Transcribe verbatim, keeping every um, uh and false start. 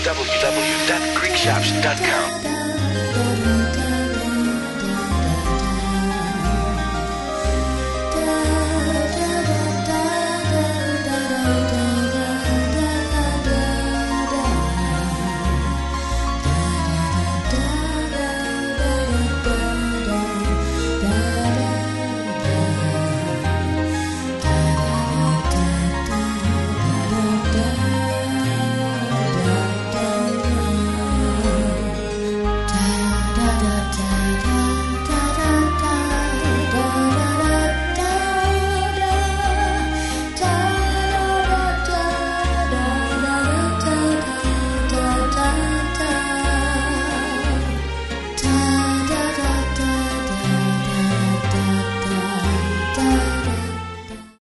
ダブリューダブリューダブリュー ドット greek shops ドット com